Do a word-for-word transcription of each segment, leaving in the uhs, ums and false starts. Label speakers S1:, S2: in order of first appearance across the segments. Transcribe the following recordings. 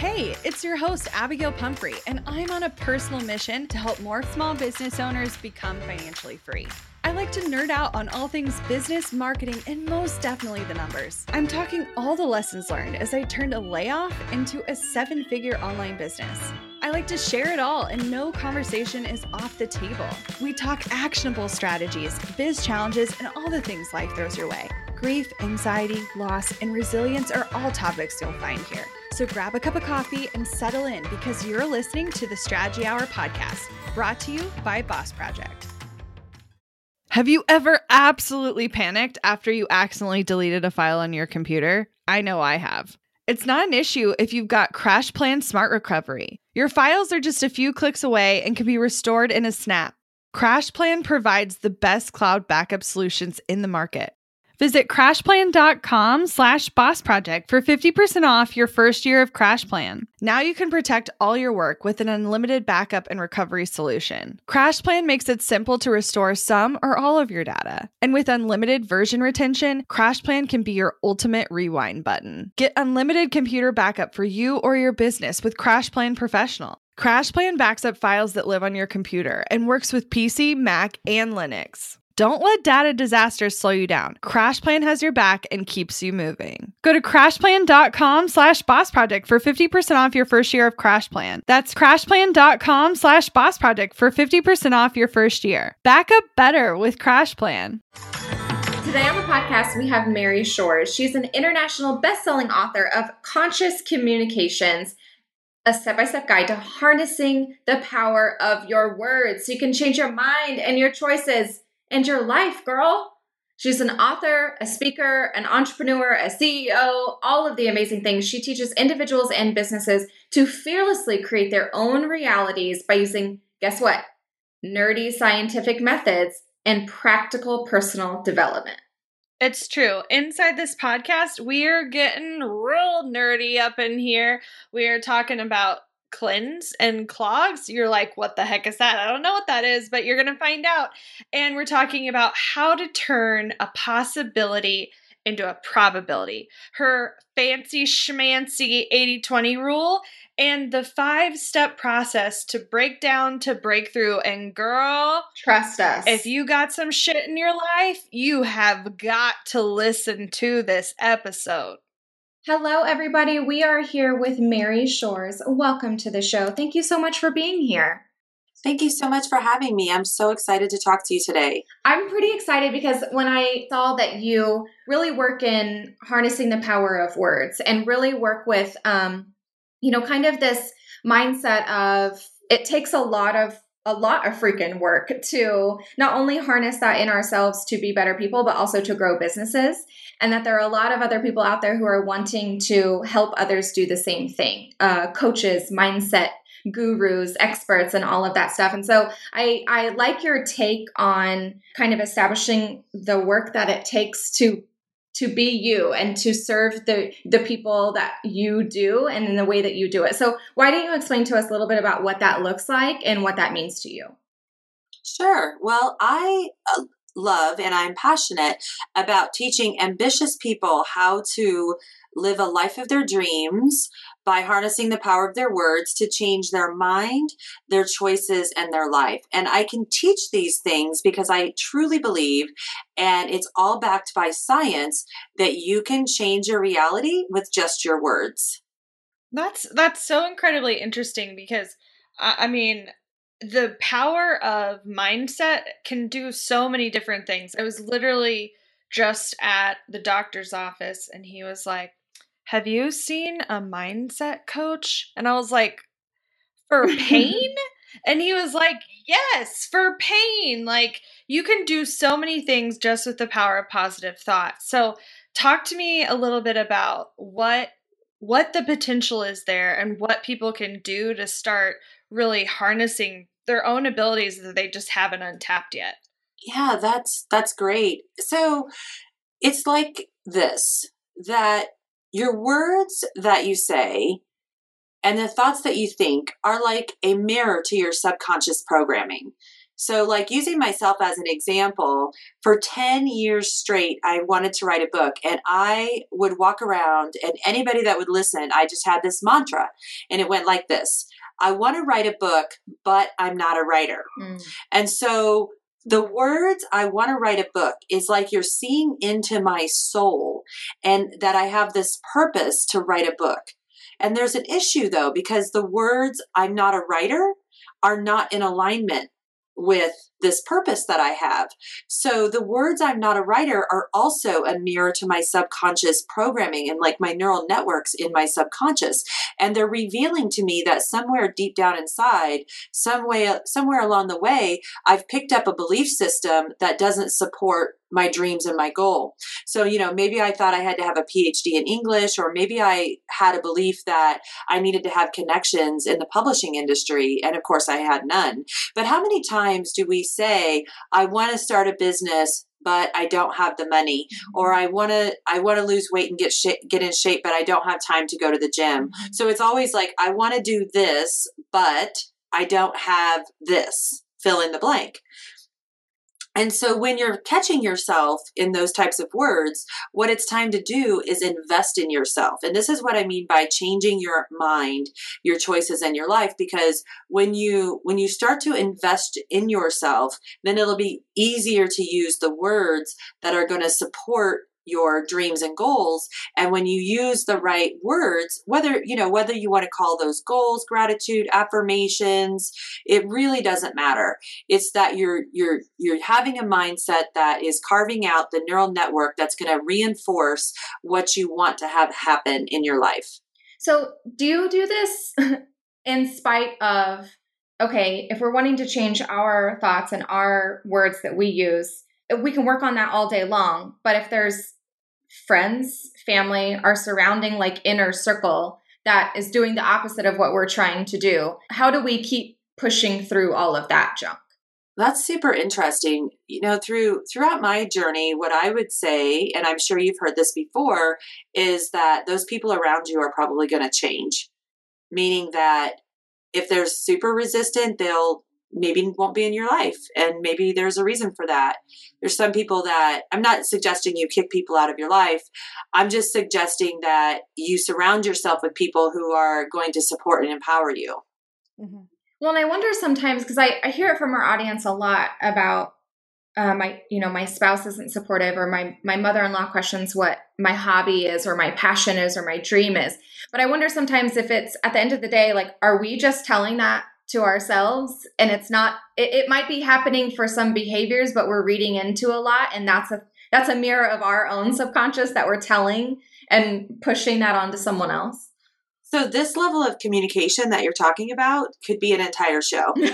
S1: Hey, it's your host, Abigail Pumphrey, and I'm on a personal mission to help more small business owners become financially free. I like to nerd out on all things business, marketing, and most definitely the numbers. I'm talking all the lessons learned as I turned a layoff into a seven-figure online business. I like to share it all, and no conversation is off the table. We talk actionable strategies, biz challenges, and all the things life throws your way. Grief, anxiety, loss, and resilience are all topics you'll find here. So grab a cup of coffee and settle in because you're listening to the Strategy Hour podcast, brought to you by Boss Project. Have you ever absolutely panicked after you accidentally deleted a file on your computer? I know I have. It's not an issue if you've got CrashPlan Smart Recovery. Your files are just a few clicks away and can be restored in a snap. CrashPlan provides the best cloud backup solutions in the market. Visit crashplan.com slash boss project for fifty percent off your first year of CrashPlan. Now you can protect all your work with an unlimited backup and recovery solution. CrashPlan makes it simple to restore some or all of your data. And with unlimited version retention, CrashPlan can be your ultimate rewind button. Get unlimited computer backup for you or your business with CrashPlan Professional. CrashPlan backs up files that live on your computer and works with P C, Mac, and Linux. Don't let data disasters slow you down. CrashPlan has your back and keeps you moving. Go to crashplan.com slash boss project for fifty percent off your first year of CrashPlan. That's crashplan.com slash boss project for fifty percent off your first year. Back up better with CrashPlan.
S2: Today on the podcast, we have Mary Shores. She's an international best-selling author of Conscious Communications, a step-by-step guide to harnessing the power of your words so you can change your mind and your choices and your life, girl. She's an author, a speaker, an entrepreneur, a C E O, all of the amazing things. She teaches individuals and businesses to fearlessly create their own realities by using, guess what? Nerdy scientific methods and practical personal development.
S1: It's true. Inside this podcast, we are getting real nerdy up in here. We are talking about cleanse and clogs. You're like, what the heck is that? I don't know what that is, but you're going to find out. And we're talking about how to turn a possibility into a probability. Her fancy schmancy eighty twenty rule and the five-step process to break down to breakthrough. And girl,
S2: trust us.
S1: If you got some shit in your life, you have got to listen to this episode.
S2: Hello, everybody. We are here with Mary Shores. Welcome to the show. Thank you so much for being here.
S3: Thank you so much for having me. I'm so excited to talk to you today.
S2: I'm pretty excited because when I saw that you really work in harnessing the power of words and really work with, um, you know, kind of this mindset of it takes a lot of a lot of freaking work to not only harness that in ourselves to be better people, but also to grow businesses. And that there are a lot of other people out there who are wanting to help others do the same thing. Uh, coaches, mindset gurus, experts, and all of that stuff. And so I, I like your take on kind of establishing the work that it takes to to be you and to serve the the people that you do and in the way that you do it. So why don't you explain to us a little bit about what that looks like and what that means to you?
S3: Sure. Well, I uh, love and I'm passionate about teaching ambitious people how to live a life of their dreams by harnessing the power of their words to change their mind, their choices, and their life. And I can teach these things because I truly believe, and it's all backed by science, that you can change your reality with just your words.
S1: That's that's so incredibly interesting because, I, I mean, the power of mindset can do so many different things. I was literally just at the doctor's office and he was like, have you seen a mindset coach? And I was like, for pain? And he was like, yes, for pain. Like, you can do so many things just with the power of positive thought. So talk to me a little bit about what what the potential is there and what people can do to start really harnessing their own abilities that they just haven't untapped yet.
S3: Yeah, that's that's great. So it's like this, that your words that you say and the thoughts that you think are like a mirror to your subconscious programming. So like using myself as an example, for ten years straight, I wanted to write a book, and I would walk around, and anybody that would listen, I just had this mantra, and it went like this: I want to write a book, but I'm not a writer. Mm. And so the words I want to write a book is like you're seeing into my soul, and that I have this purpose to write a book. And there's an issue though, because the words I'm not a writer are not in alignment with this purpose that I have. So the words I'm not a writer are also a mirror to my subconscious programming and like my neural networks in my subconscious. And they're revealing to me that somewhere deep down inside, some way, somewhere along the way, I've picked up a belief system that doesn't support my dreams and my goal. So, you know, maybe I thought I had to have a P H D in English, or maybe I had a belief that I needed to have connections in the publishing industry. And of course I had none. But how many times do we say, I want to start a business, but I don't have the money, or I want to, I want to lose weight and get sh- get in shape, but I don't have time to go to the gym. Mm-hmm. So it's always like, I want to do this, but I don't have this, fill in the blank. And so when you're catching yourself in those types of words, what it's time to do is invest in yourself. And this is what I mean by changing your mind, your choices, and your life. Because when you when you start to invest in yourself, then it'll be easier to use the words that are going to support your dreams and goals. And when you use the right words, whether, you know, whether you want to call those goals, gratitude, affirmations, it really doesn't matter. It's that you're, you're, you're having a mindset that is carving out the neural network that's going to reinforce what you want to have happen in your life.
S2: So do you do this in spite of, okay, if we're wanting to change our thoughts and our words that we use, we can work on that all day long. But if there's friends, family, our surrounding like inner circle that is doing the opposite of what we're trying to do, how do we keep pushing through all of that junk?
S3: That's super interesting. You know, through throughout my journey, what I would say, and I'm sure you've heard this before, is that those people around you are probably going to change. Meaning that if they're super resistant, they'll maybe won't be in your life. And maybe there's a reason for that. There's some people that, I'm not suggesting you kick people out of your life. I'm just suggesting that you surround yourself with people who are going to support and empower you.
S2: Mm-hmm. Well, and I wonder sometimes, because I, I hear it from our audience a lot about uh, my, you know, my spouse isn't supportive, or my, my mother-in-law questions what my hobby is, or my passion is, or my dream is. But I wonder sometimes if it's at the end of the day, like, are we just telling that to ourselves? And it's not, it, it might be happening for some behaviors, but we're reading into a lot. And that's a, that's a mirror of our own subconscious that we're telling and pushing that onto someone else.
S3: So this level of communication that you're talking about could be an entire show. and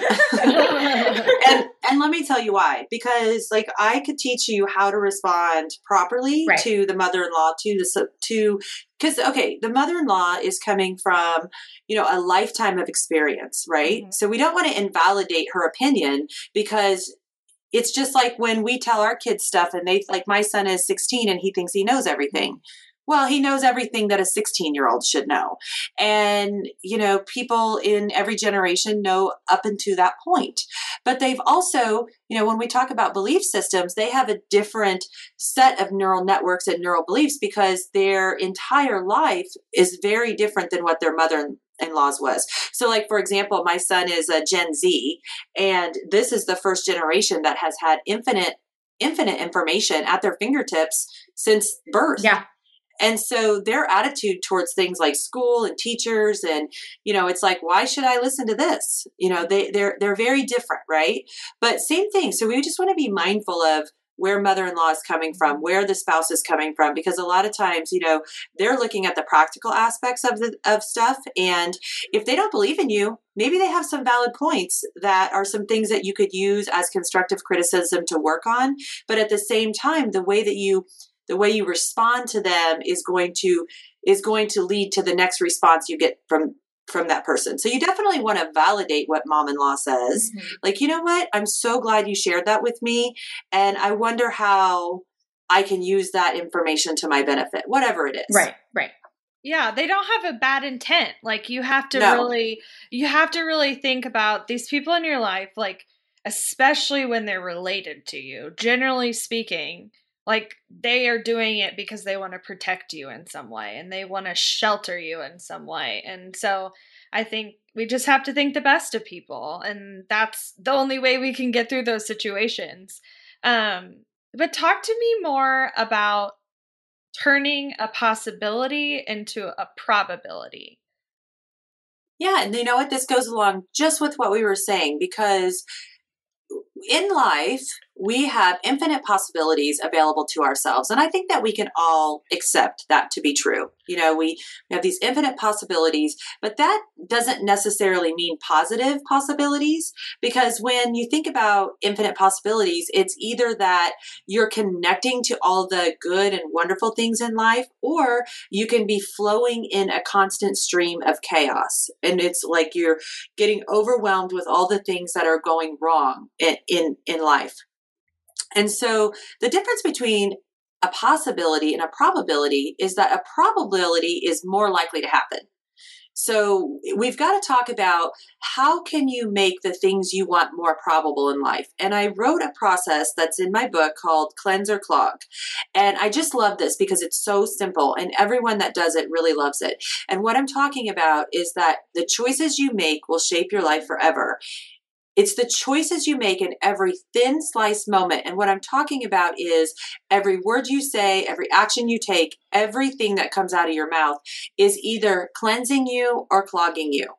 S3: and let me tell you why. Because like I could teach you how to respond properly right. to the mother-in-law, to the to because okay, the mother-in-law is coming from, you know, a lifetime of experience, right? Mm-hmm. So we don't want to invalidate her opinion, because it's just like when we tell our kids stuff and they, like my son is sixteen and he thinks he knows everything. Well, he knows everything that a sixteen-year-old should know. And, you know, people in every generation know up until that point. But they've also, you know, when we talk about belief systems, they have a different set of neural networks and neural beliefs, because their entire life is very different than what their mother-in-law's was. So like, for example, my son is a Gen Z, and this is the first generation that has had infinite, infinite information at their fingertips since birth.
S2: Yeah.
S3: And so their attitude towards things like school and teachers, and, you know, it's like, why should I listen to this? You know, they, they're, they're very different, right? But same thing. So we just want to be mindful of where mother-in-law is coming from, where the spouse is coming from, because a lot of times, you know, they're looking at the practical aspects of the, of stuff. And if they don't believe in you, maybe they have some valid points that are some things that you could use as constructive criticism to work on. But at the same time, the way that you The way you respond to them is going to is going to lead to the next response you get from from that person. So you definitely want to validate what mom-in-law says. Mm-hmm. Like, you know what? I'm so glad you shared that with me, and I wonder how I can use that information to my benefit, whatever it is.
S2: Right, right.
S1: Yeah, they don't have a bad intent. Like you have to
S3: no.
S1: really you have to really think about these people in your life. Like, especially when they're related to you. Generally speaking, like they are doing it because they want to protect you in some way and they want to shelter you in some way. And so I think we just have to think the best of people, and that's the only way we can get through those situations. Um, but talk to me more about turning a possibility into a probability.
S3: Yeah, and you know what? This goes along just with what we were saying, because in life, we have infinite possibilities available to ourselves. And I think that we can all accept that to be true. You know, we, we have these infinite possibilities, but that doesn't necessarily mean positive possibilities, because when you think about infinite possibilities, it's either that you're connecting to all the good and wonderful things in life, or you can be flowing in a constant stream of chaos. And it's like you're getting overwhelmed with all the things that are going wrong in, in, in life. And so the difference between a possibility and a probability is that a probability is more likely to happen. So we've got to talk about how can you make the things you want more probable in life. And I wrote a process that's in my book called Cleanse or Clog. And I just love this because it's so simple and everyone that does it really loves it. And what I'm talking about is that the choices you make will shape your life forever. It's the choices you make in every thin slice moment. And what I'm talking about is every word you say, every action you take, everything that comes out of your mouth is either cleansing you or clogging you.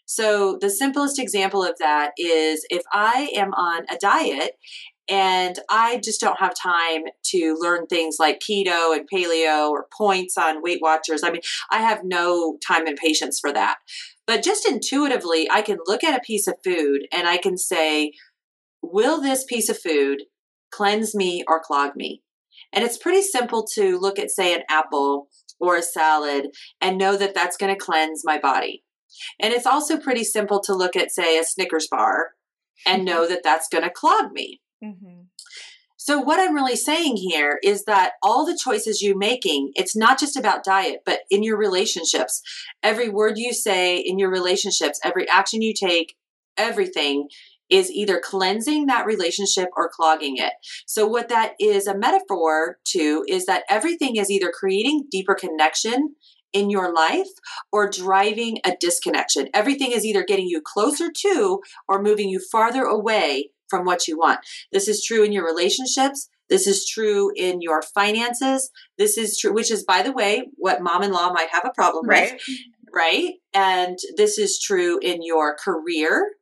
S3: So the simplest example of that is if I am on a diet and I just don't have time to learn things like keto and paleo or points on Weight Watchers. I mean, I have no time and patience for that. But just intuitively, I can look at a piece of food and I can say, will this piece of food cleanse me or clog me? And it's pretty simple to look at, say, an apple or a salad and know that that's going to cleanse my body. And it's also pretty simple to look at, say, a Snickers bar and know that that's going to clog me. Mm-hmm. So what I'm really saying here is that all the choices you're making, it's not just about diet, but in your relationships, every word you say in your relationships, every action you take, everything is either cleansing that relationship or clogging it. So what that is a metaphor to is that everything is either creating deeper connection in your life or driving a disconnection. Everything is either getting you closer to or moving you farther away from what you want. This is true in your relationships. This is true in your finances. This is true, which is, by the way, what mom-in-law might have a problem
S2: right.
S3: with, right? And this is true in your career.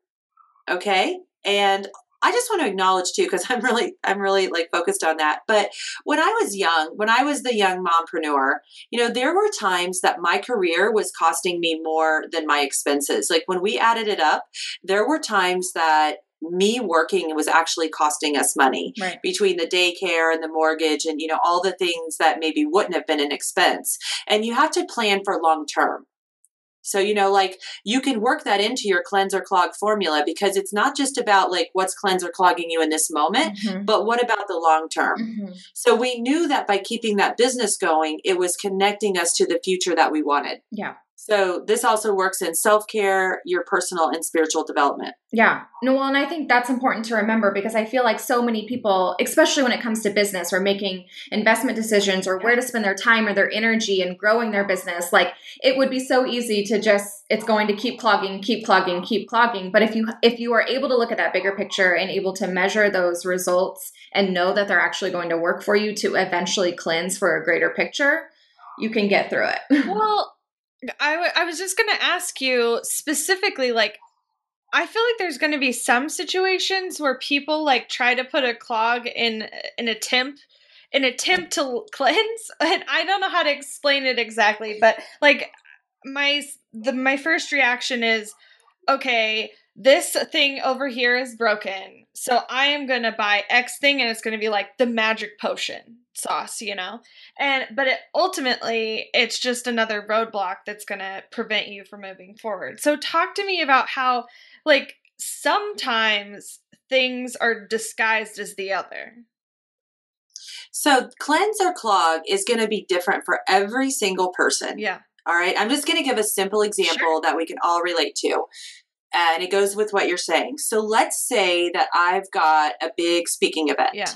S3: Okay. And I just want to acknowledge too, because I'm really, I'm really like focused on that. But when I was young, when I was the young mompreneur, you know, there were times that my career was costing me more than my expenses. Like when we added it up, there were times that me working was actually costing us money
S2: right.
S3: between the daycare and the mortgage and, you know, all the things that maybe wouldn't have been an expense. And you have to plan for long term. So, you know, like you can work that into your cleanse or clog formula because it's not just about like what's cleanse or clogging you in this moment, mm-hmm. but what about the long term? Mm-hmm. So we knew that by keeping that business going, it was connecting us to the future that we wanted.
S2: Yeah.
S3: So this also works in self-care, your personal and spiritual development.
S2: Yeah. No, well, and I think that's important to remember because I feel like so many people, especially when it comes to business or making investment decisions or where to spend their time or their energy and growing their business, like it would be so easy to just, it's going to keep clogging, keep clogging, keep clogging. But if you, if you are able to look at that bigger picture and able to measure those results and know that they're actually going to work for you to eventually cleanse for a greater picture, you can get through it.
S1: Well, I, w- I was just going to ask you specifically, like, I feel like there's going to be some situations where people like try to put a clog in an attempt, an attempt to cleanse. And I don't know how to explain it exactly, but like my, the, my first reaction is, okay, this thing over here is broken. So I am going to buy X thing and it's going to be like the magic potion sauce, you know? And, but it, ultimately it's just another roadblock that's going to prevent you from moving forward. So talk to me about how, like, sometimes things are disguised as the other.
S3: So cleanse or clog is going to be different for every single person.
S1: Yeah.
S3: All right. I'm just going to give a simple example sure. that we can all relate to. and it goes with what you're saying. So let's say that I've got a big speaking event.
S1: Yeah.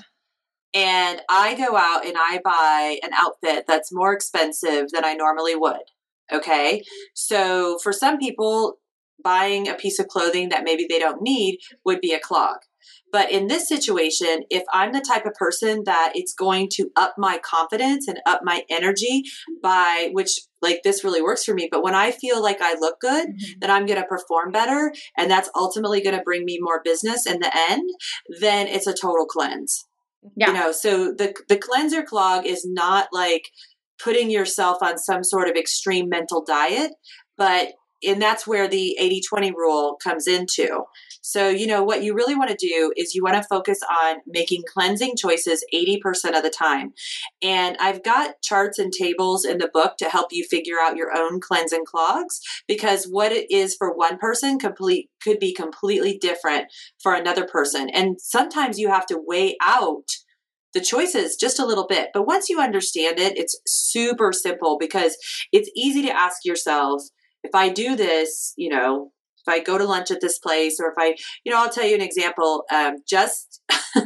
S3: And I go out and I buy an outfit that's more expensive than I normally would. Okay. So for some people, buying a piece of clothing that maybe they don't need would be a clog. But in this situation, if I'm the type of person that it's going to up my confidence and up my energy by which like this really works for me. But when I feel like I look good, mm-hmm. then I'm going to perform better. And that's ultimately going to bring me more business in the end. Then it's a total cleanse. Yeah. You know, so the the cleanser clog is not like putting yourself on some sort of extreme mental diet, but and that's where the eighty twenty rule comes into. So, you know, what you really want to do is you want to focus on making cleansing choices eighty percent of the time. And I've got charts and tables in the book to help you figure out your own cleansing clogs, because what it is for one person complete could be completely different for another person. And sometimes you have to weigh out the choices just a little bit. But once you understand it, it's super simple, because it's easy to ask yourself, if I do this, you know, if I go to lunch at this place, or if I, you know, I'll tell you an example. Um, just,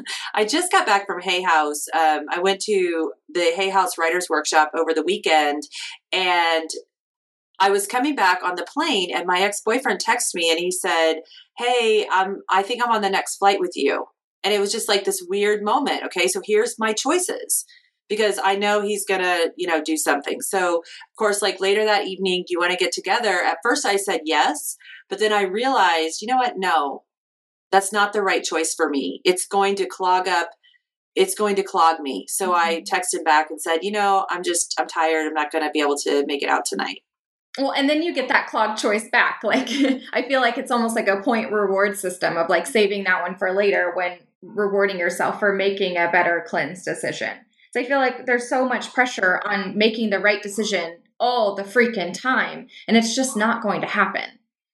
S3: I just got back from Hay House. Um, I went to the Hay House Writers Workshop over the weekend, and I was coming back on the plane, and my ex-boyfriend texted me and he said, "Hey, um, I think I'm on the next flight with you." And it was just like this weird moment. Okay, so here's my choices, because I know he's going to, you know, do something. So, of course, like later that evening, do you want to get together? At first I said yes, but then I realized, you know what? No, that's not the right choice for me. It's going to clog up. It's going to clog me. So mm-hmm. I texted back and said, you know, I'm just, I'm tired. I'm not going to be able to make it out tonight.
S2: Well, and then you get that clogged choice back. Like, I feel like it's almost like a point reward system of like saving that one for later when rewarding yourself for making a better cleanse decision. So I feel like there's so much pressure on making the right decision all the freaking time, and it's just not going to happen.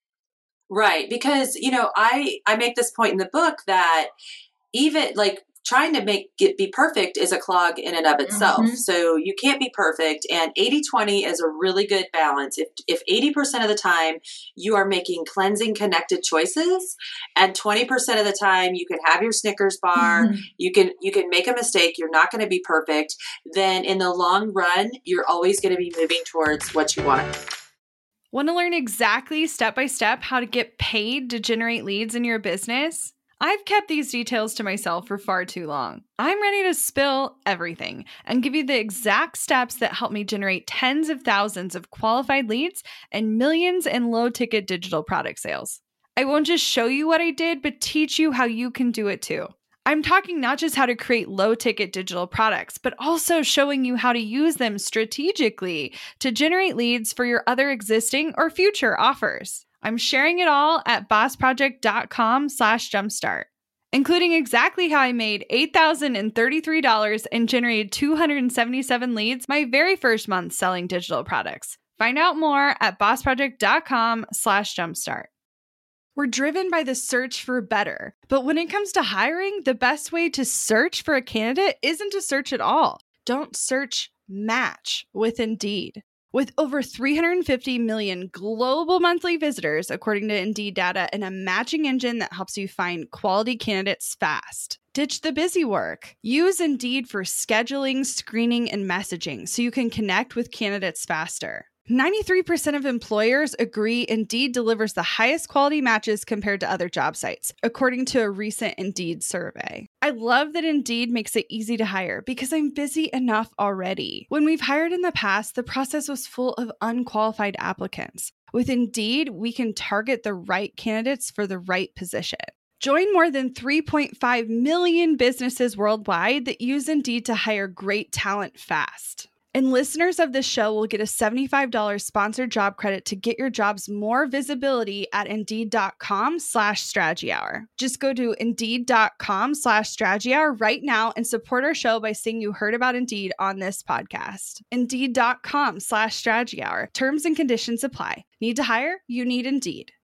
S3: Right. Because, you know, I, I make this point in the book that even like trying to make it be perfect is a clog in and of itself. Mm-hmm. So you can't be perfect. And eighty twenty is a really good balance. If if eighty percent of the time you are making cleansing connected choices, and twenty percent of the time you can have your Snickers bar, mm-hmm. you can you can make a mistake, you're not going to be perfect, then in the long run, you're always going to be moving towards what you want.
S1: Want to learn exactly step by step how to get paid to generate leads in your business? I've kept these details to myself for far too long. I'm ready to spill everything and give you the exact steps that help me generate tens of thousands of qualified leads and millions in low-ticket digital product sales. I won't just show you what I did, but teach you how you can do it too. I'm talking not just how to create low-ticket digital products, but also showing you how to use them strategically to generate leads for your other existing or future offers. I'm sharing it all at bossproject.com slash jumpstart, including exactly how I made eight thousand thirty-three dollars and generated two hundred seventy-seven leads my very first month selling digital products. Find out more at bossproject.com slash jumpstart. We're driven by the search for better, but when it comes to hiring, the best way to search for a candidate isn't to search at all. Don't search, match with Indeed. With over three hundred fifty million global monthly visitors, according to Indeed data, and a matching engine that helps you find quality candidates fast. Ditch the busy work. Use Indeed for scheduling, screening, and messaging so you can connect with candidates faster. ninety-three percent of employers agree Indeed delivers the highest quality matches compared to other job sites, according to a recent Indeed survey. I love that Indeed makes it easy to hire because I'm busy enough already. When we've hired in the past, the process was full of unqualified applicants. With Indeed, we can target the right candidates for the right position. Join more than three point five million businesses worldwide that use Indeed to hire great talent fast. And listeners of this show will get a seventy-five dollars sponsored job credit to get your jobs more visibility at Indeed.com slash strategy hour. Just go to Indeed.com slash strategy hour right now and support our show by saying you heard about Indeed on this podcast. Indeed.com slash strategy hour. Terms and conditions apply. Need to hire? You need Indeed.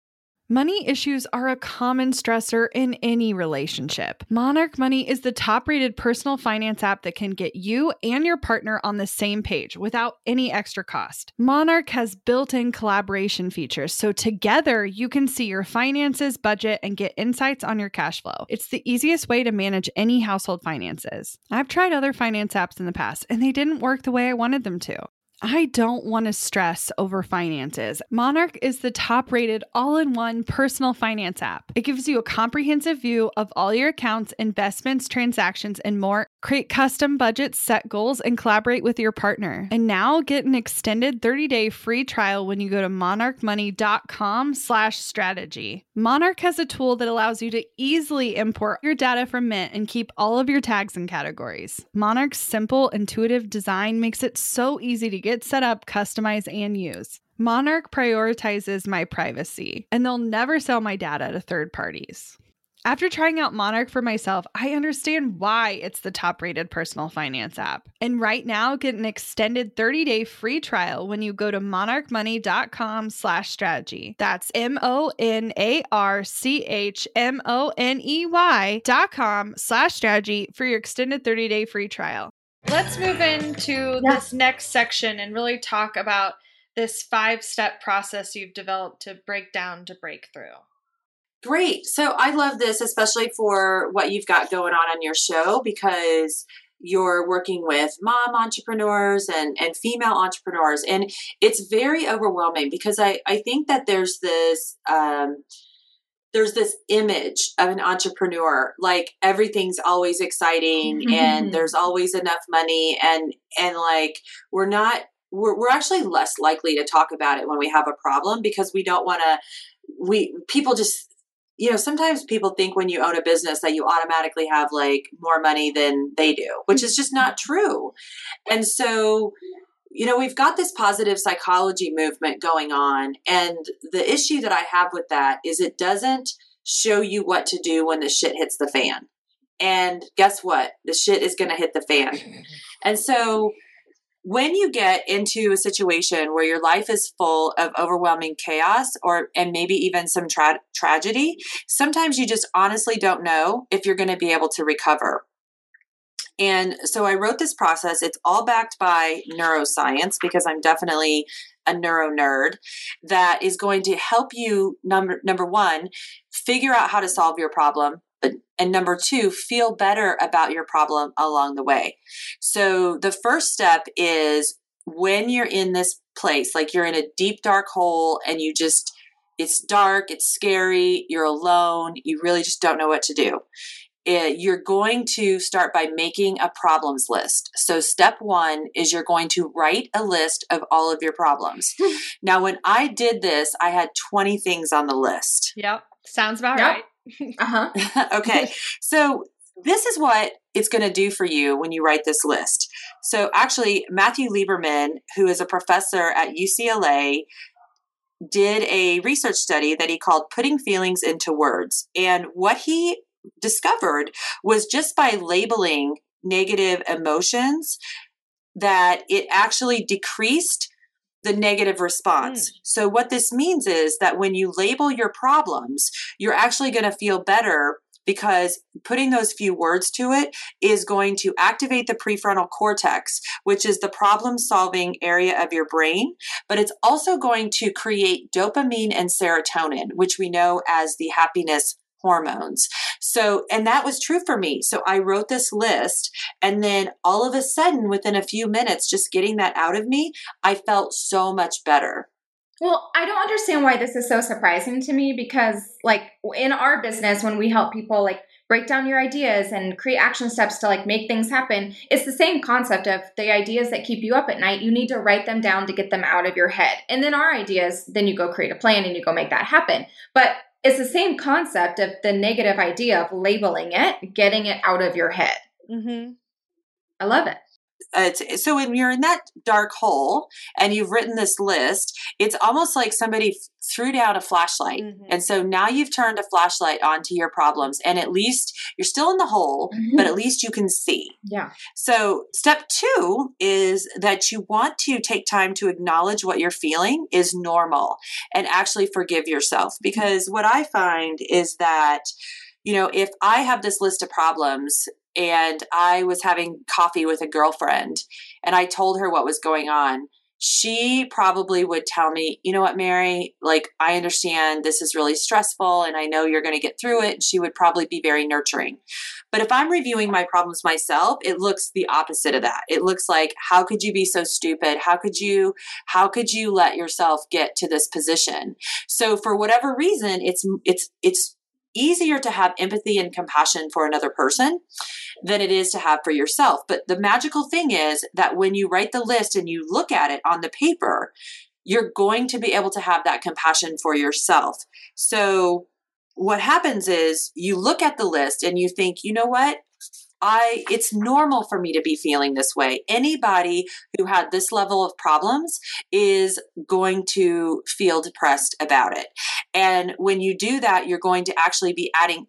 S1: Money issues are a common stressor in any relationship. Monarch Money is the top-rated personal finance app that can get you and your partner on the same page without any extra cost. Monarch has built-in collaboration features, so together you can see your finances, budget, and get insights on your cash flow. It's the easiest way to manage any household finances. I've tried other finance apps in the past, and they didn't work the way I wanted them to. I don't want to stress over finances. Monarch is the top-rated all-in-one personal finance app. It gives you a comprehensive view of all your accounts, investments, transactions, and more. Create custom budgets, set goals, and collaborate with your partner. And now get an extended thirty-day free trial when you go to monarchmoney.com slash strategy. Monarch has a tool that allows you to easily import your data from Mint and keep all of your tags and categories. Monarch's simple, intuitive design makes it so easy to get Get set up, customize, and use. Monarch prioritizes my privacy, and they'll never sell my data to third parties. After trying out Monarch for myself, I understand why it's the top-rated personal finance app. And right now, get an extended thirty-day free trial when you go to monarchmoney.com slash strategy. That's M-O-N-A-R-C-H-M-O-N-E-Y dot com slash strategy for your extended thirty-day free trial. Let's move into
S2: Yeah.
S1: this next section and really talk about this five-step process you've developed to break down to breakthrough.
S3: Great. So I love this, especially for what you've got going on on your show, because you're working with mom entrepreneurs and, and female entrepreneurs. And it's very overwhelming because I, I think that there's this, um, there's this image of an entrepreneur, like everything's always exciting and there's always enough money. And, and like, we're not, we're, we're actually less likely to talk about it when we have a problem because we don't want to, we, people just, you know, sometimes people think when you own a business that you automatically have like more money than they do, which is just not true. And so, you know, we've got this positive psychology movement going on. And the issue that I have with that is it doesn't show you what to do when the shit hits the fan. And guess what? The shit is going to hit the fan. And so when you get into a situation where your life is full of overwhelming chaos or, and maybe even some tra- tragedy, sometimes you just honestly don't know if you're going to be able to recover. And so I wrote this process. It's all backed by neuroscience because I'm definitely a neuro nerd that is going to help you, number, number one, figure out how to solve your problem. And number two, feel better about your problem along the way. So the first step is when you're in this place, like you're in a deep, dark hole and you just, it's dark, it's scary, you're alone, you really just don't know what to do. It, you're going to start by making a problems list. So step one is you're going to write a list of all of your problems. Now, when I did this, I had twenty things on the list.
S1: Yep. Sounds about
S2: Yep.
S1: right.
S2: Uh-huh.
S3: Okay. So this is what it's going to do for you when you write this list. So actually, Matthew Lieberman, who is a professor at U C L A, did a research study that he called Putting Feelings into Words. And what he discovered was just by labeling negative emotions that it actually decreased the negative response. Mm. So what this means is that when you label your problems, you're actually going to feel better because putting those few words to it is going to activate the prefrontal cortex, which is the problem-solving area of your brain, but it's also going to create dopamine and serotonin, which we know as the happiness hormones. So, and that was true for me. So I wrote this list and then all of a sudden within a few minutes, just getting that out of me, I felt so much better.
S2: Well, I don't understand why this is so surprising to me because like in our business, when we help people like break down your ideas and create action steps to like make things happen, it's the same concept of the ideas that keep you up at night. You need to write them down to get them out of your head. And then our ideas, then you go create a plan and you go make that happen. But it's the same concept of the negative idea of labeling it, getting it out of your head.
S1: Mm-hmm.
S2: I love it.
S3: uh, it's, so when you're in that dark hole and you've written this list, it's almost like somebody f- threw down a flashlight.
S1: Mhm.
S3: And so now you've turned a flashlight onto your problems, and at least you're still in the hole,
S2: Mhm.
S3: but at least you can see.
S2: Yeah.
S3: So step two is that you want to take time to acknowledge what you're feeling is normal and actually forgive yourself. Because what I find is that, you know, if I have this list of problems and I was having coffee with a girlfriend and I told her what was going on, she probably would tell me, you know what, Mary, like, I understand this is really stressful and I know you're going to get through it. She would probably be very nurturing. But if I'm reviewing my problems myself, it looks the opposite of that. It looks like, how could you be so stupid? How could you, how could you let yourself get to this position? So for whatever reason, it's, it's, it's, easier to have empathy and compassion for another person than it is to have for yourself. But the magical thing is that when you write the list and you look at it on the paper, you're going to be able to have that compassion for yourself. So what happens is you look at the list and you think, you know what? I, it's normal for me to be feeling this way. Anybody who had this level of problems is going to feel depressed about it. And when you do that, you're going to actually be adding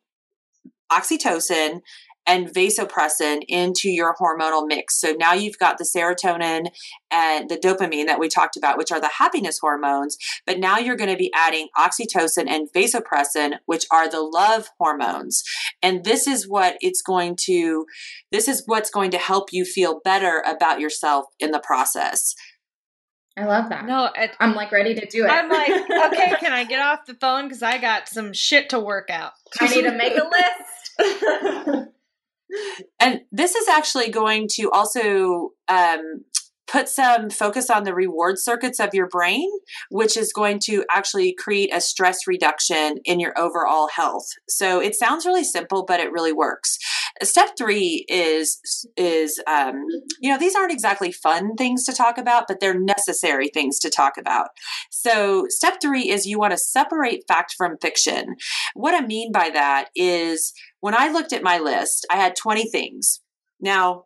S3: oxytocin and vasopressin into your hormonal mix. So now you've got the serotonin and the dopamine that we talked about, which are the happiness hormones. But now you're going to be adding oxytocin and vasopressin, which are the love hormones. And this is what it's going to, this is what's going to help you feel better about yourself in the process.
S2: I love that.
S1: No, it,
S2: I'm like ready to do it.
S1: I'm like, okay, can I get off the phone? Because I got some shit to work out.
S2: I need to make a list.
S3: And this is actually going to also um, put some focus on the reward circuits of your brain, which is going to actually create a stress reduction in your overall health. So it sounds really simple, but it really works. Step three is, is um, you know, these aren't exactly fun things to talk about, but they're necessary things to talk about. So step three is you want to separate fact from fiction. What I mean by that is when I looked at my list, I had twenty things. Now,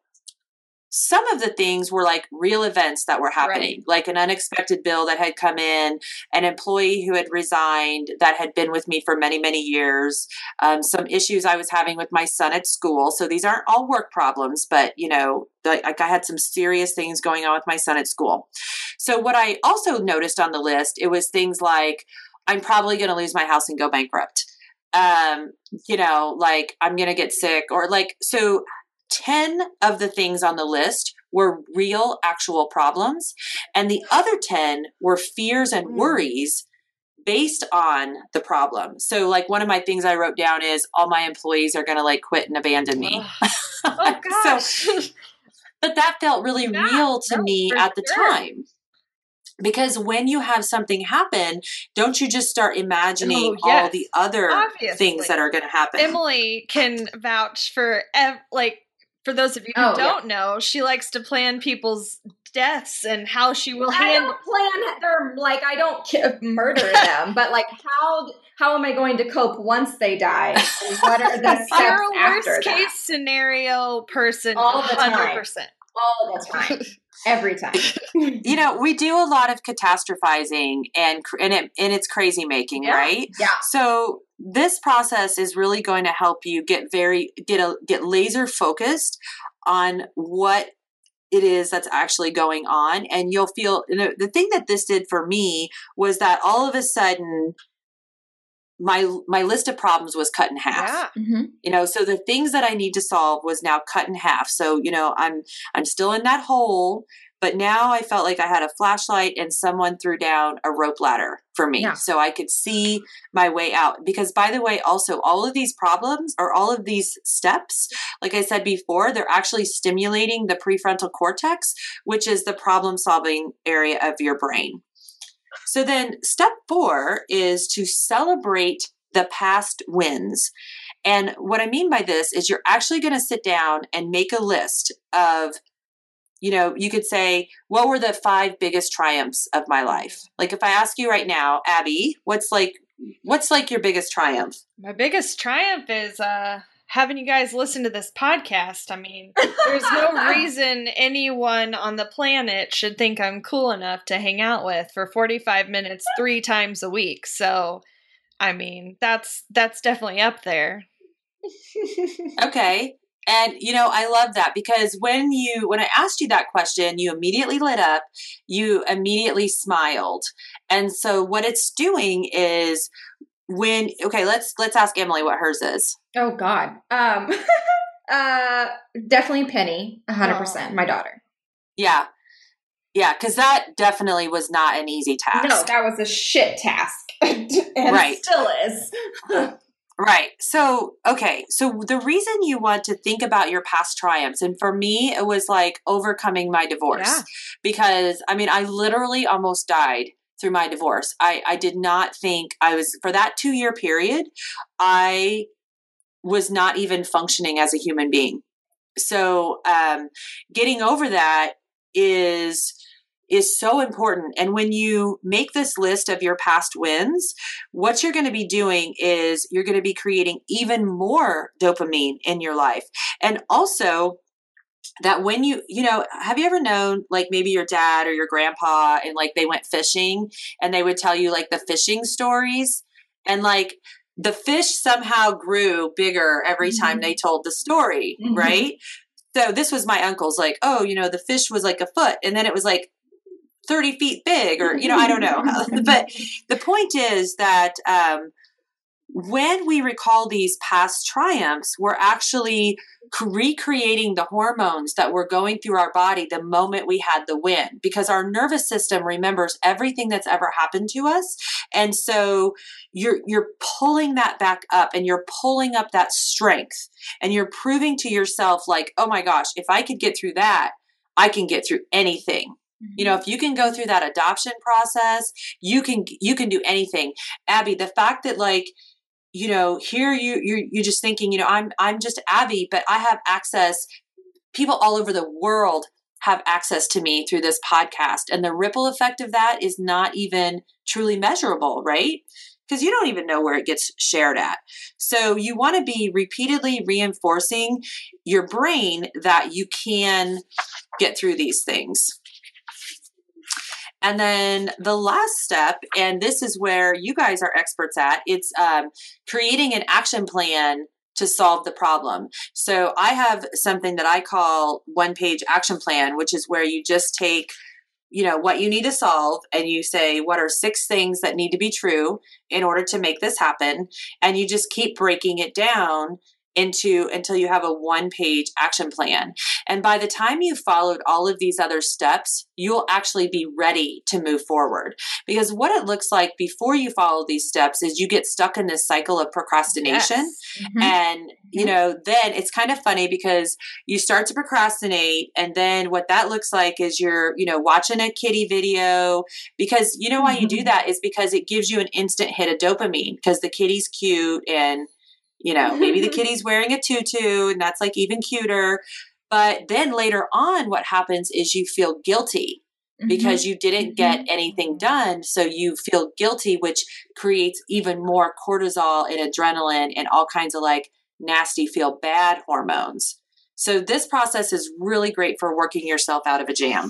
S3: some of the things were like real events that were happening,
S2: Right.
S3: like an unexpected bill that had come in, an employee who had resigned that had been with me for many, many years, um, some issues I was having with my son at school. So these aren't all work problems, but, you know, the, like I had some serious things going on with my son at school. So what I also noticed on the list, it was things like, I'm probably going to lose my house and go bankrupt. Um, you know, like I'm going to get sick, or like, so ten of the things on the list were real, actual problems. And the other ten were fears and worries based on the problem. So like one of my things I wrote down is all my employees are going to like quit and abandon me.
S1: Oh gosh.
S3: So, but that felt really
S1: Yeah,
S3: real to
S1: no,
S3: me
S1: for
S3: at the
S1: sure.
S3: time. Because when you have something happen, don't you just start imagining
S1: Oh, yes.
S3: all the other
S1: Obviously.
S3: things that are going to happen?
S1: Emily can vouch for ev- like for those of you who
S2: Oh,
S1: don't know, she likes to plan people's deaths and how she will
S2: I
S1: handle.
S2: don't plan their, like, I don't ki- murder them, but like, how how am I going to cope once they die? And what are the steps
S1: You're a worst
S2: after
S1: case
S2: that?
S1: scenario person,
S2: All the time.
S1: one hundred percent.
S2: All the time. Every time.
S3: You know, we do a lot of catastrophizing and cr- and, it, and it's crazy making,
S1: Yeah.
S3: right?
S2: Yeah.
S3: So this process is really going to help you get very get a get laser focused on what it is that's actually going on, and you'll feel, you know, the thing that this did for me was that all of a sudden my my list of problems was cut in half.
S1: Yeah.
S2: Mm-hmm.
S3: You know, so the things that I need to solve was now cut in half. So, you know, I'm I'm still in that hole, but now I felt like I had a flashlight and someone threw down a rope ladder for me.
S2: Yeah.
S3: So I could see my way out. Because by the way, also all of these problems or all of these steps, like I said before, they're actually stimulating the prefrontal cortex, which is the problem solving area of your brain. So then step four is to celebrate the past wins. And what I mean by this is you're actually going to sit down and make a list of, you know, you could say, what were the five biggest triumphs of my life? Like if I ask you right now, Abby, what's like, what's like your biggest triumph?
S1: My biggest triumph is uh, having you guys listen to this podcast. I mean, there's no reason anyone on the planet should think I'm cool enough to hang out with for forty-five minutes three times a week. So, I mean, that's that's definitely up there.
S3: Okay. And, you know, I love that because when you, when I asked you that question, you immediately lit up, you immediately smiled. And so what it's doing is when, okay, let's, let's ask Emily what hers is.
S2: Oh God. Um, uh, definitely Penny, a hundred percent, my daughter.
S3: Yeah. Yeah. Cause that definitely was not an easy task.
S2: No, that was a shit task. And
S3: right.
S2: still is.
S3: Right. So, okay. So the reason you want to think about your past triumphs, and for me, it was like overcoming my divorce
S1: Yeah.
S3: because I mean, I literally almost died through my divorce. I, I did not think I was, for that two year period, I was not even functioning as a human being. So, um, getting over that is, is so important. And when you make this list of your past wins, what you're going to be doing is you're going to be creating even more dopamine in your life. And also that when you, you know, have you ever known like maybe your dad or your grandpa and like they went fishing and they would tell you like the fishing stories and like the fish somehow grew bigger every
S2: Mm-hmm.
S3: time they told the story, mm-hmm. right? So this was my uncle's like, oh, you know, the fish was like a foot and then it was like thirty feet big or, you know, I don't know. But the point is that um, when we recall these past triumphs, we're actually recreating the hormones that were going through our body the moment we had the win, because our nervous system remembers everything that's ever happened to us. And so you're, you're pulling that back up and you're pulling up that strength and you're proving to yourself like, oh my gosh, if I could get through that, I can get through anything. You know, if you can go through that adoption process, you can, you can do anything. Abby, the fact that like, you know, here you, you're, you're just thinking, you know, I'm, I'm just Abby, but I have access. People all over the world have access to me through this podcast. And the ripple effect of that is not even truly measurable, right? Because you don't even know where it gets shared at. So you want to be repeatedly reinforcing your brain that you can get through these things. And then the last step, and this is where you guys are experts at, it's um, creating an action plan to solve the problem. So I have something that I call one-page action plan, which is where you just take, you know, what you need to solve and you say, what are six things that need to be true in order to make this happen? And you just keep breaking it down into until you have a one-page action plan. And by the time you've followed all of these other steps, you'll actually be ready to move forward. Because what it looks like before you follow these steps is you get stuck in this cycle of procrastination. Yes. Mm-hmm. And, you know, then it's kind of funny because you start to procrastinate. And then what that looks like is you're, you know, watching a kitty video, because you know why you do that is because it gives you an instant hit of dopamine because the kitty's cute and, you know, maybe the kitty's wearing a tutu and that's like even cuter. But then later on, what happens is you feel guilty mm-hmm. because you didn't get mm-hmm. anything done. So you feel guilty, which creates even more cortisol and adrenaline and all kinds of like nasty feel bad hormones. So this process is really great for working yourself out of a jam.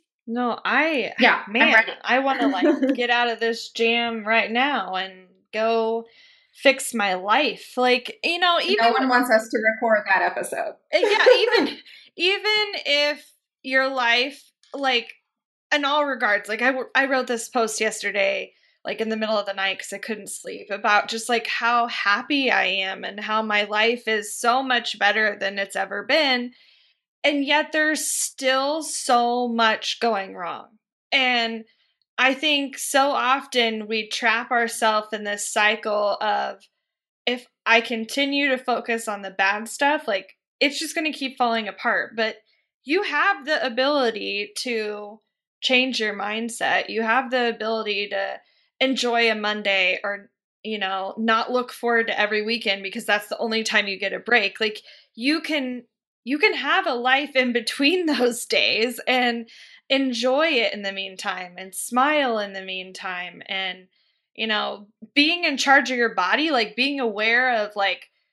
S1: No, I,
S2: yeah,
S1: man, I want to like get out of this jam right now and go fix my life. Like, you know, even
S2: no one wants us to record that episode.
S1: Yeah, even even if your life, like, in all regards, like I, I wrote this post yesterday, like in the middle of the night because I couldn't sleep, about just like how happy I am and how my life is so much better than it's ever been. And yet there's still so much going wrong. And I think so often we trap ourselves in this cycle of, if I continue to focus on the bad stuff, like it's just going to keep falling apart. But you have the ability to change your mindset. You have the ability to enjoy a Monday or, you know, not look forward to every weekend because that's the only time you get a break. Like you can, you can have a life in between those days and enjoy it in the meantime and smile in the meantime. And, you know, being in charge of your body, like being aware of like,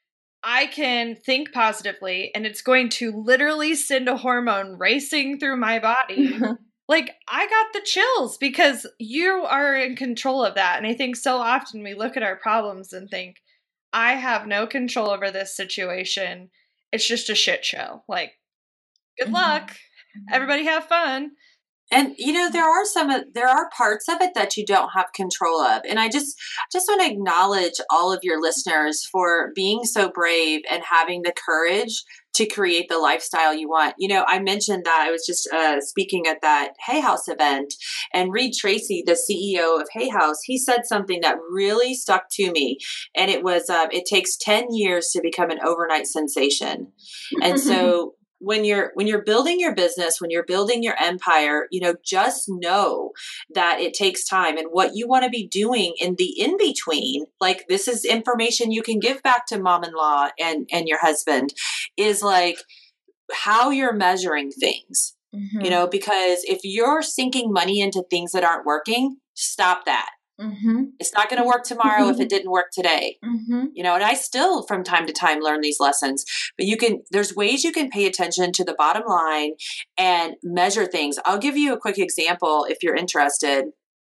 S1: I can think positively and it's going to literally send a hormone racing through my body. Like, I got the chills because you are in control of that. And I think so often we look at our problems and think, I have no control over this situation. It's just a shit show. Like, good mm-hmm. luck. Everybody have fun.
S3: And, you know, there are some, there are parts of it that you don't have control of. And I just, just want to acknowledge all of your listeners for being so brave and having the courage to create the lifestyle you want. You know, I mentioned that I was just uh, speaking at that Hay House event, and Reed Tracy, the C E O of Hay House, he said something that really stuck to me. And it was, uh, it takes ten years to become an overnight sensation. And so when you're, when you're building your business, when you're building your empire, you know, just know that it takes time, and what you want to be doing in the in-between, like this is information you can give back to mom-in-law and, and your husband, is like how you're measuring things, mm-hmm. you know, because if you're sinking money into things that aren't working, stop that. Mm-hmm. It's not going to work tomorrow if it didn't work today. Mm-hmm. You know, and I still from time to time learn these lessons, but you can, there's ways you can pay attention to the bottom line and measure things. I'll give you a quick example if you're interested.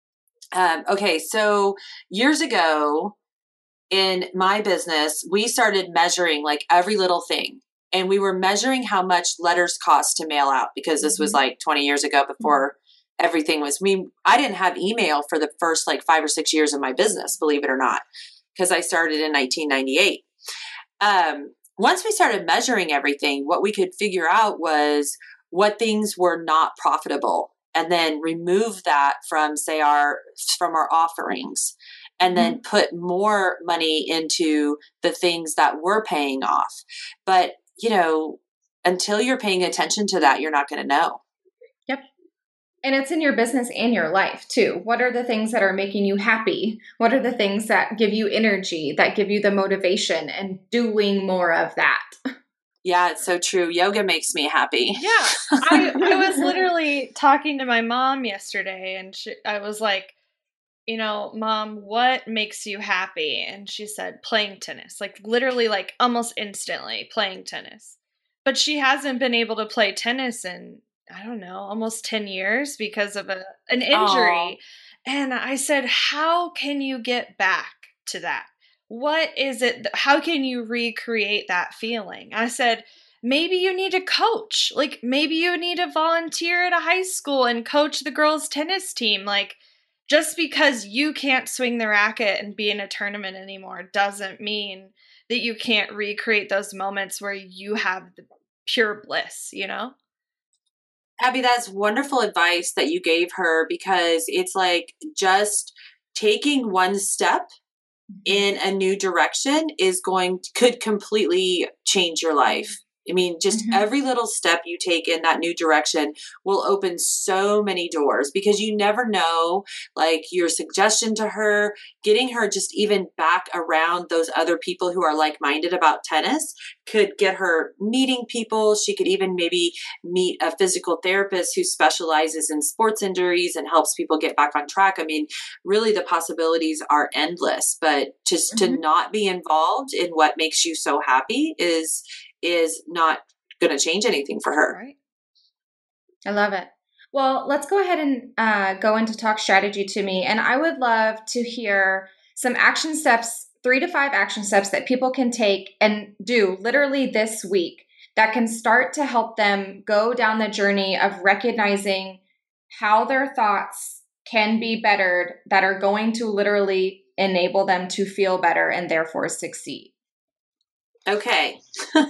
S3: Um, okay. So years ago in my business, we started measuring like every little thing. And we were measuring how much letters cost to mail out, because this was like twenty years ago before mm-hmm. everything was, I mean, I didn't have email for the first like five or six years of my business, believe it or not, because I started in nineteen ninety-eight. Um, once we started measuring everything, what we could figure out was what things were not profitable, and then remove that from, say, our, from our offerings, and then mm-hmm. put more money into the things that were paying off. But, you know, until you're paying attention to that, you're not going to know.
S2: Yep. And it's in your business and your life too. What are the things that are making you happy? What are the things that give you energy, that give you the motivation, and doing more of that?
S3: Yeah, it's so true. Yoga makes me happy.
S1: Yeah. I, I was literally talking to my mom yesterday, and she, I was like, you know, Mom, what makes you happy? And she said, playing tennis, like literally like almost instantly playing tennis. But she hasn't been able to play tennis in, I don't know, almost ten years because of a, an injury. Aww. And I said, how can you get back to that? What is it? How can you recreate that feeling? I said, maybe you need a coach. Like maybe you need to volunteer at a high school and coach the girls' tennis team. Like, just because you can't swing the racket and be in a tournament anymore doesn't mean that you can't recreate those moments where you have the pure bliss, you know?
S3: Abby, that's wonderful advice that you gave her, because it's like just taking one step in a new direction is going, could completely change your life. I mean, just mm-hmm. every little step you take in that new direction will open so many doors, because you never know, like your suggestion to her, getting her just even back around those other people who are like-minded about tennis could get her meeting people. She could even maybe meet a physical therapist who specializes in sports injuries and helps people get back on track. I mean, really the possibilities are endless, but just mm-hmm. to not be involved in what makes you so happy is is not going to change anything for her.
S2: Right. I love it. Well, let's go ahead and uh, go into talk strategy to me. And I would love to hear some action steps, three to five action steps that people can take and do literally this week that can start to help them go down the journey of recognizing how their thoughts can be bettered, that are going to literally enable them to feel better and therefore succeed.
S3: Okay.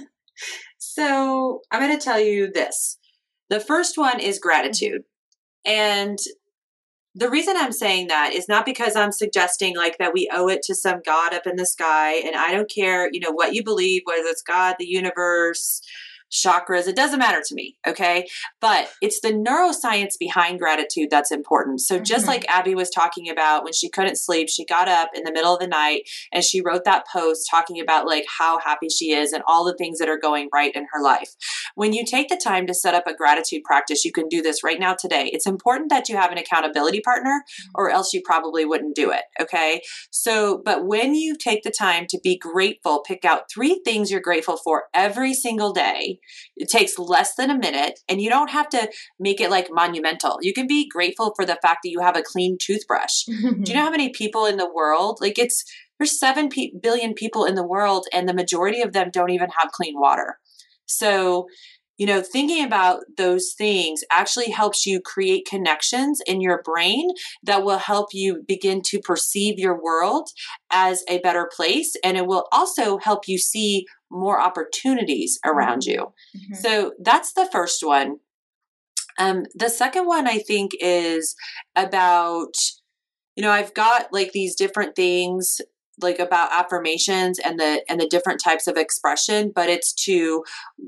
S3: So I'm going to tell you this. The first one is gratitude. And the reason I'm saying that is not because I'm suggesting like that we owe it to some God up in the sky. And I don't care, you know, what you believe, whether it's God, the universe, chakras. It doesn't matter to me. Okay. But it's the neuroscience behind gratitude that's important. So just
S2: Mhm.
S3: like Abby was talking about when she couldn't sleep, she got up in the middle of the night and she wrote that post talking about like how happy she is and all the things that are going right in her life. When you take the time to set up a gratitude practice, you can do this right now today. It's important that you have an accountability partner or else you probably wouldn't do it. Okay. So, but when you take the time to be grateful, pick out three things you're grateful for every single day. It takes less than a minute and you don't have to make it like monumental. You can be grateful for the fact that you have a clean toothbrush. Do you know how many people in the world, like it's, there's seven pe- billion people in the world and the majority of them don't even have clean water. So, you know, thinking about those things actually helps you create connections in your brain that will help you begin to perceive your world as a better place. And it will also help you see more opportunities around you.
S2: Mhm.
S3: So that's the first one. Um, the second one I think is about, you know, I've got like these different things like about affirmations and the and the different types of expression, but it's to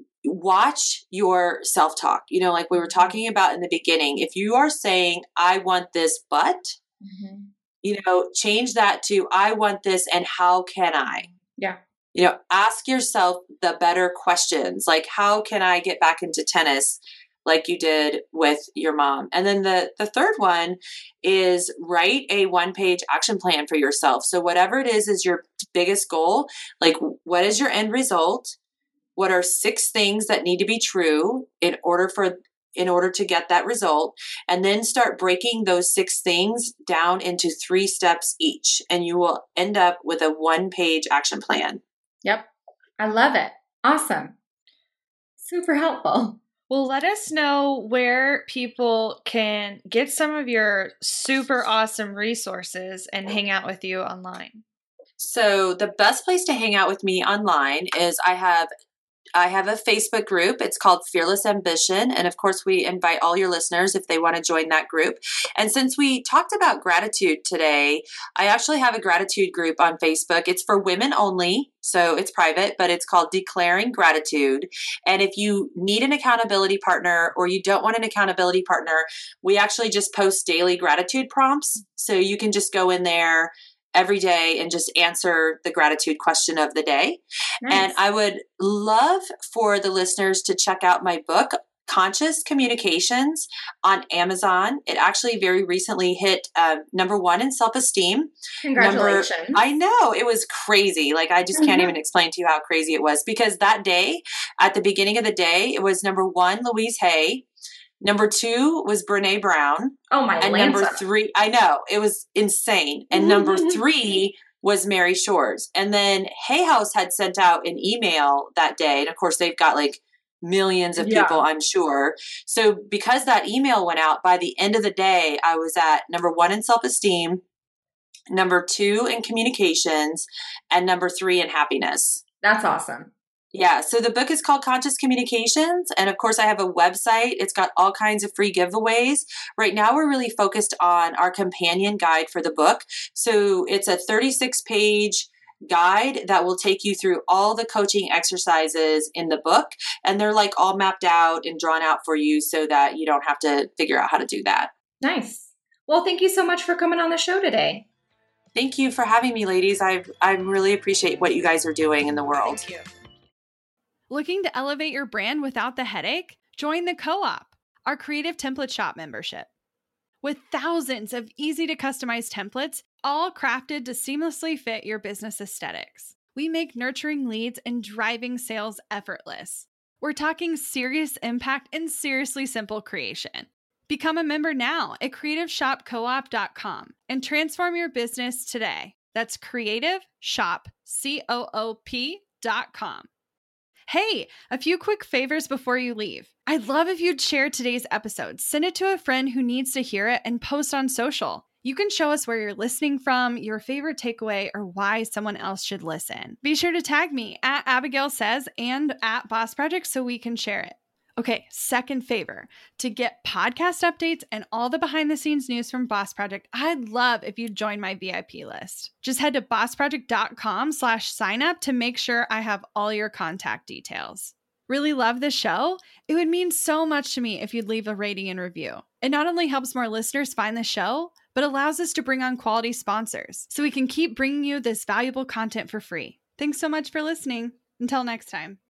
S3: watch your self-talk. You know, like we were talking about in the beginning, if you are saying, I want this, but,
S2: Mhm.
S3: you know, change that to, I want this, and how can I?
S2: Yeah.
S3: You know, ask yourself the better questions, like, how can I get back into tennis? Like you did with your mom. And then the, the third one is write a one page action plan for yourself. So whatever it is, is your biggest goal. Like, what is your end result? What are six things that need to be true in order for, in order to get that result? And then start breaking those six things down into three steps each. And you will end up with a one page action plan.
S2: Yep. I love it. Awesome. Super helpful.
S1: Well, let us know where people can get some of your super awesome resources and hang out with you online.
S3: So the best place to hang out with me online is I have I have a Facebook group. It's called Fearless Ambition. And of course, we invite all your listeners if they want to join that group. And since we talked about gratitude today, I actually have a gratitude group on Facebook. It's for women only, so it's private, but it's called Declaring Gratitude. And if you need an accountability partner or you don't want an accountability partner, we actually just post daily gratitude prompts. So you can just go in there every day and just answer the gratitude question of the day.
S2: Nice.
S3: And I would love for the listeners to check out my book, Conscious Communications, on Amazon. It actually very recently hit uh, number one in self-esteem.
S2: Congratulations.
S3: Number, I know, it was crazy. Like, I just can't even explain to you how crazy it was, because that day, at the beginning of the day, it was number one, Louise Hay. Number two was Brene Brown.
S2: Oh, my
S3: And
S2: Lanza.
S3: number three, I know, it was insane. And number three was Mary Shores. And then Hay House had sent out an email that day. And of course, they've got like millions of
S2: Yeah.
S3: people, I'm sure. So because that email went out, by the end of the day, I was at number one in self-esteem, number two in communications, and number three in happiness.
S2: That's awesome.
S3: Yeah. So the book is called Conscious Communications. And of course, I have a website. It's got all kinds of free giveaways. Right now, we're really focused on our companion guide for the book. So it's a thirty-six page guide that will take you through all the coaching exercises in the book. And they're like all mapped out and drawn out for you so that you don't have to figure out how to do that.
S2: Nice. Well, thank you so much for coming on the show today.
S3: Thank you for having me, ladies. I I really appreciate what you guys are doing in the world.
S1: Thank you. Looking to elevate your brand without the headache? Join the Co-op, our creative template shop membership. With thousands of easy to customize templates, all crafted to seamlessly fit your business aesthetics, we make nurturing leads and driving sales effortless. We're talking serious impact and seriously simple creation. Become a member now at creative shop co op dot com and transform your business today. That's creative shop coop dot com. Hey, a few quick favors before you leave. I'd love if you'd share today's episode, send it to a friend who needs to hear it, and post on social. You can show us where you're listening from, your favorite takeaway, or why someone else should listen. Be sure to tag me at Abigail Says and at Boss Project so we can share it. Okay, second favor. To get podcast updates and all the behind the scenes news from Boss Project, I'd love if you'd join my V I P list. Just head to boss project dot com slash sign up to make sure I have all your contact details. really love the show, it would mean so much to me if you'd leave a rating and review. It not only helps more listeners find the show, but allows us to bring on quality sponsors so we can keep bringing you this valuable content for free. Thanks so much for listening. Until next time.